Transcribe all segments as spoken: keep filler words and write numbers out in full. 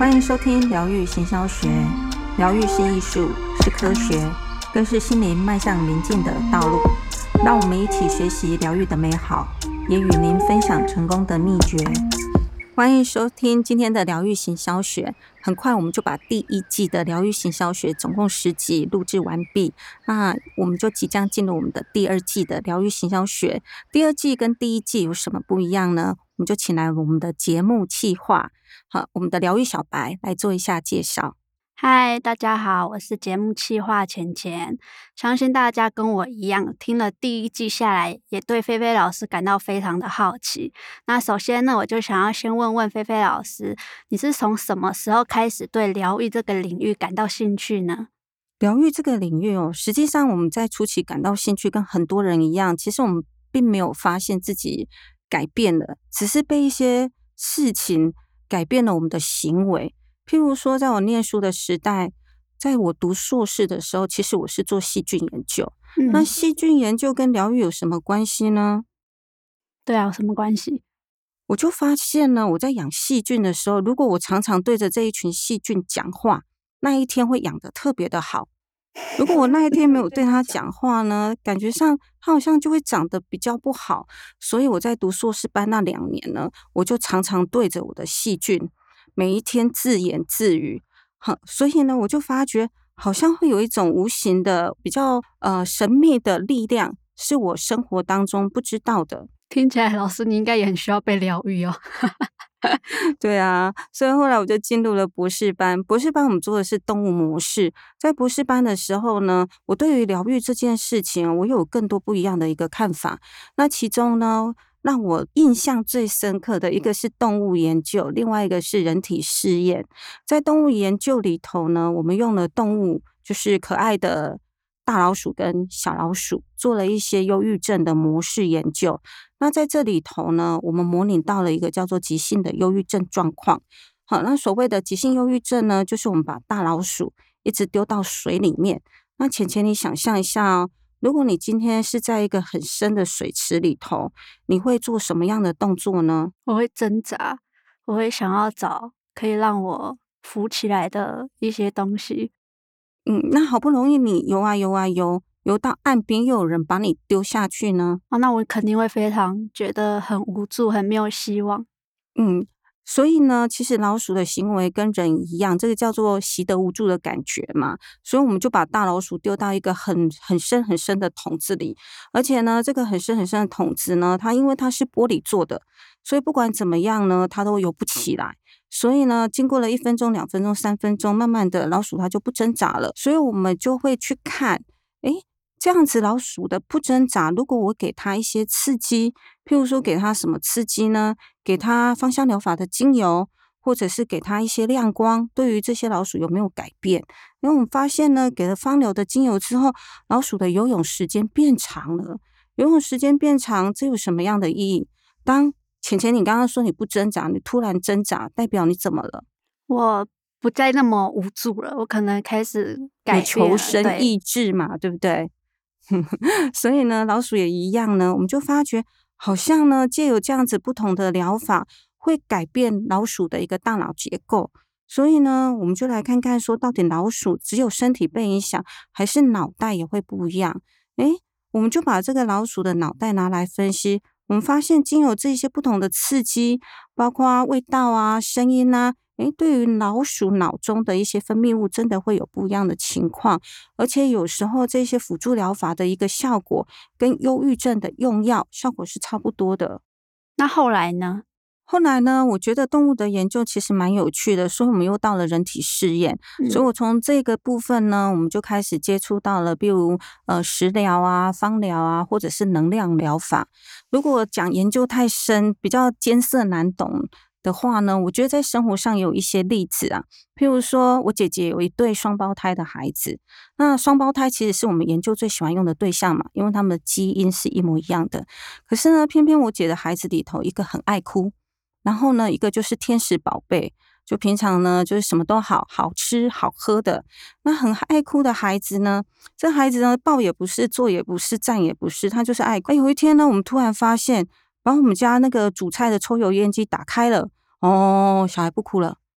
欢迎收听疗愈行销学。疗愈是艺术，是科学，更是心灵迈向宁静的道路。让我们一起学习疗愈的美好，也与您分享成功的秘诀。欢迎收听今天的疗愈行销学。很快我们就把第一季的疗愈行销学总共十集录制完毕，那我们就即将进入我们的第二季的疗愈行销学。第二季跟第一季有什么不一样呢？我们就请来我们的节目企划，好，我们的疗愈小白来做一下介绍。 嗨，大家好，我是节目企划钱钱。相信大家跟我一样，听了第一季下来，也对菲菲老师感到非常的好奇。那首先呢，我就想要先问问菲菲老师，你是从什么时候开始对疗愈这个领域感到兴趣呢？ 疗愈这个领域哦，实际上我们在初期感到兴趣，跟很多人一样，其实我们并没有发现自己改变了，只是被一些事情改变了我们的行为。譬如说，在我念书的时代，在我读硕士的时候，其实我是做细菌研究。嗯、那细菌研究跟疗愈有什么关系呢？ 对啊，有什么关系？ 我就发现呢，我在养细菌的时候，如果我常常对着这一群细菌讲话，那一天会养得特别的好。如果我那一天没有对他讲话呢，感觉上他好像就会长得比较不好。所以我在读硕士班那两年呢，我就常常对着我的细菌每一天自言自语，所以呢，我就发觉好像会有一种无形的比较呃神秘的力量，是我生活当中不知道的。 听起来老师你应该也很需要被疗愈哦。 对啊，所以后来我就进入了博士班。博士班我们做的是动物模式。在博士班的时候呢，我对于疗愈这件事情，我有更多不一样的一个看法。那其中呢，让我印象最深刻的一个是动物研究，另外一个是人体试验。在动物研究里头呢，我们用了动物，就是可爱的大老鼠跟小老鼠，做了一些忧郁症的模式研究。那在这里头呢，我们模拟到了一个叫做急性的忧郁症状况。好，那所谓的急性忧郁症呢，就是我们把大老鼠一直丢到水里面。那浅浅你想象一下哦，如果你今天是在一个很深的水池里头，你会做什么样的动作呢？ 我会挣扎，我会想要找可以让我浮起来的一些东西。 嗯，那好不容易你游啊游啊游，游到岸边又有人把你丢下去呢？ 哦，那我肯定会非常觉得很无助，很没有希望。 嗯，所以呢，其实老鼠的行为跟人一样，这个叫做习得无助的感觉嘛。所以我们就把大老鼠丢到一个很很深很深的桶子里，而且呢，这个很深很深的桶子呢，它因为它是玻璃做的，所以不管怎么样呢，它都游不起来。所以呢，经过了一分钟、两分钟、三分钟，慢慢的老鼠它就不挣扎了。所以我们就会去看，诶，这样子老鼠的不挣扎，如果我给它一些刺激，譬如说给它什么刺激呢？给它芳香疗法的精油，或者是给它一些亮光，对于这些老鼠有没有改变？因为我们发现呢，给了芳疗的精油之后，老鼠的游泳时间变长了。游泳时间变长，这有什么样的意义？当浅浅你刚刚说你不挣扎，你突然挣扎，代表你怎么了？ 我不再那么无助了，我可能开始改变了， 求生意志嘛， 对, 对不对？所以呢，老鼠也一样呢，我们就发觉好像呢，藉由这样子不同的疗法，会改变老鼠的一个大脑结构。所以呢，我们就来看看说，到底老鼠只有身体被影响，还是脑袋也会不一样？诶，我们就把这个老鼠的脑袋拿来分析，我们发现经由这些不同的刺激，包括味道啊、声音啊，诶，对于老鼠脑中的一些分泌物真的会有不一样的情况，而且有时候这些辅助疗法的一个效果跟忧郁症的用药效果是差不多的。 那后来呢？ 后来呢，我觉得动物的研究其实蛮有趣的，所以我们又到了人体试验。嗯、所以我从这个部分呢，我们就开始接触到了比如呃食疗啊、芳疗啊，或者是能量疗法。如果讲研究太深，比较艰涩难懂的话呢，我觉得在生活上也有一些例子啊。譬如说我姐姐有一对双胞胎的孩子，那双胞胎其实是我们研究最喜欢用的对象嘛，因为他们的基因是一模一样的。可是呢，偏偏我姐的孩子里头，一个很爱哭，然后呢，一个就是天使宝贝，就平常呢就是什么都好好吃好喝的。那很爱哭的孩子呢，这孩子呢抱也不是，坐也不是，站也不是，他就是爱哭。有一天呢，我们突然发现把我们家那个煮菜的抽油烟机打开了，哦，小孩不哭了。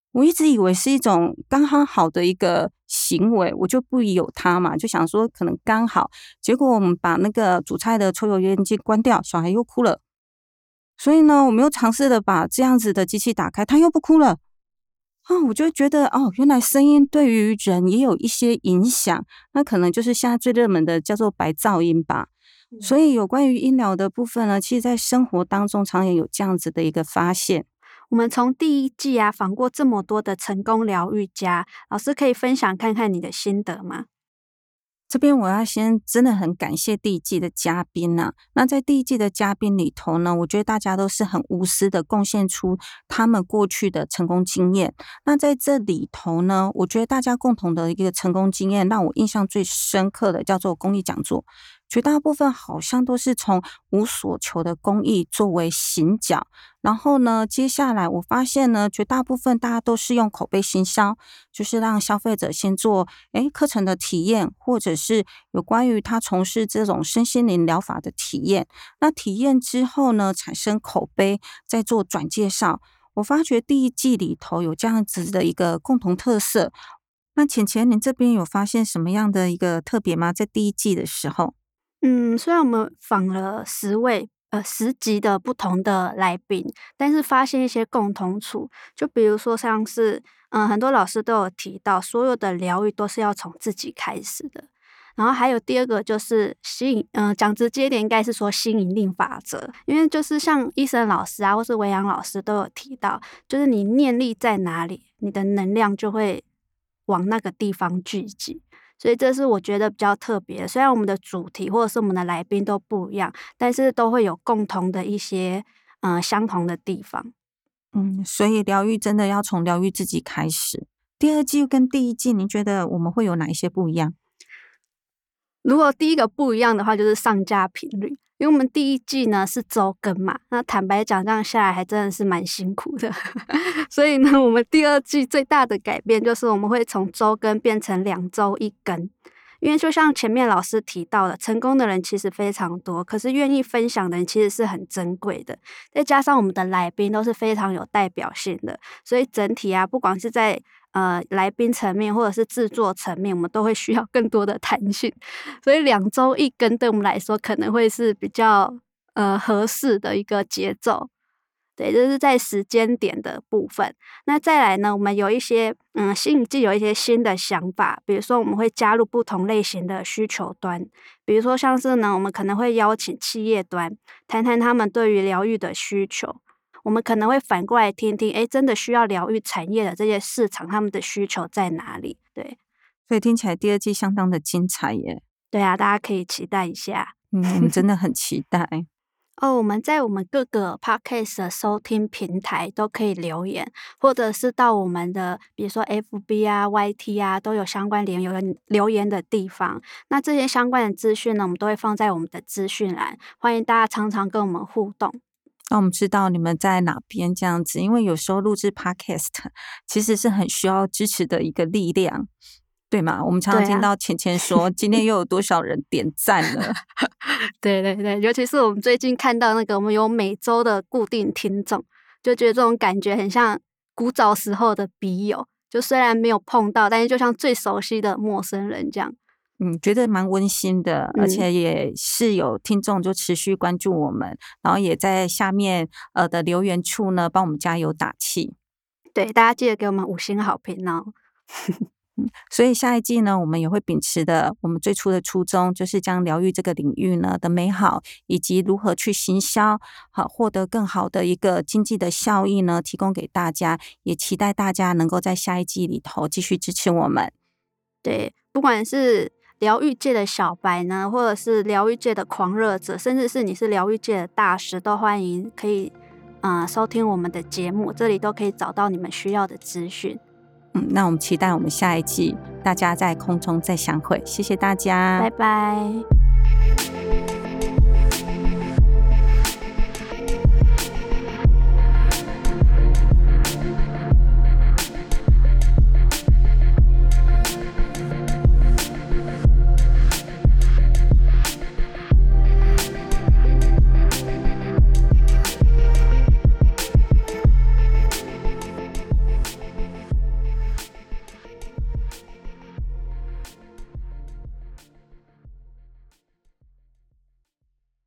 我一直以为是一种刚刚好的一个行为，我就不疑有他嘛，就想说可能刚好，结果我们把那个煮菜的抽油烟机关掉，小孩又哭了。所以呢，我们又尝试的把这样子的机器打开，他又不哭了。哦，我就觉得哦，原来声音对于人也有一些影响，那可能就是现在最热门的叫做白噪音吧。 嗯、 所以有关于音疗的部分呢，其实在生活当中常也有这样子的一个发现。 我们从第一季啊访过这么多的成功疗愈家，老师可以分享看看你的心得吗？ 这边我要先真的很感谢第一季的嘉宾啊。那在第一季的嘉宾里头呢，我觉得大家都是很无私的贡献出他们过去的成功经验。那在这里头呢，我觉得大家共同的一个成功经验让我印象最深刻的叫做公益讲座。绝大部分好像都是从无所求的公益作为行脚，然后呢，接下来我发现呢，绝大部分大家都是用口碑行销，就是让消费者先做诶课程的体验，或者是有关于他从事这种身心灵疗法的体验。那体验之后呢，产生口碑，再做转介绍。我发觉第一季里头有这样子的一个共同特色。那浅浅，您这边有发现什么样的一个特别吗？在第一季的时候？ 嗯，虽然我们访了十位呃十集的不同的来宾，但是发现一些共同处，就比如说像是嗯、呃、很多老师都有提到，所有的疗愈都是要从自己开始的。然后还有第二个就是吸引，嗯、呃，讲直接一点，应该是说吸引力法则，因为就是像医生老师啊，或是维扬老师都有提到，就是你念力在哪里，你的能量就会往那个地方聚集。所以这是我觉得比较特别的，虽然我们的主题或者是我们的来宾都不一样，但是都会有共同的一些呃相同的地方。 嗯，所以疗愈真的要从疗愈自己开始。第二季跟第一季，您觉得我们会有哪一些不一样？ 如果第一个不一样的话，就是上架频率。因为我们第一季呢是周更嘛，那坦白讲，这样下来还真的是蛮辛苦的。所以呢，我们第二季最大的改变就是我们会从周更变成两周一更。因为就像前面老师提到的，成功的人其实非常多，可是愿意分享的人其实是很珍贵的。再加上我们的来宾都是非常有代表性的，所以整体啊，不管是在呃来宾层面或者是制作层面，我们都会需要更多的弹性。所以两周一更对我们来说可能会是比较呃合适的一个节奏。对，这是在时间点的部分。那再来呢，我们有一些嗯新一季有一些新的想法，比如说我们会加入不同类型的需求端，比如说像是呢，我们可能会邀请企业端谈谈他们对于疗愈的需求。我们可能会反过来听听，诶，真的需要疗愈产业的这些市场，他们的需求在哪里？对， 所以听起来第二季相当的精彩耶。 对啊，大家可以期待一下。 嗯，我们真的很期待。 哦，我们在我们各个 podcast 的收听平台都可以留言，或者是到我们的比如说 F B 啊、Y T 啊，都有相关留言留言的地方。那这些相关的资讯呢，我们都会放在我们的资讯栏，欢迎大家常常跟我们互动。 那我们知道你们在哪边这样子，因为有时候录制 podcast 其实是很需要支持的一个力量。对嘛？我们常常听到浅浅说，啊、今天又有多少人点赞了？ 对对对，尤其是我们最近看到那个，我们有每周的固定听众，就觉得这种感觉很像古早时候的笔友，就虽然没有碰到，但是就像最熟悉的陌生人这样。 嗯，觉得蛮温馨的，而且也是有听众就持续关注我们，然后也在下面呃的留言处呢帮我们加油打气。 对，大家记得给我们五星好评哦。 所以下一季呢，我们也会秉持的我们最初的初衷，就是将疗愈这个领域呢的美好，以及如何去行销，好获得更好的一个经济的效益呢，提供给大家。也期待大家能够在下一季里头继续支持我们。 对，不管是疗愈界的小白呢，或者是疗愈界的狂热者，甚至是你是疗愈界的大师，都欢迎可以嗯、呃、收听我们的节目，这里都可以找到你们需要的资讯。 嗯，那我们期待我们下一季大家在空中再相会，谢谢大家， 拜拜。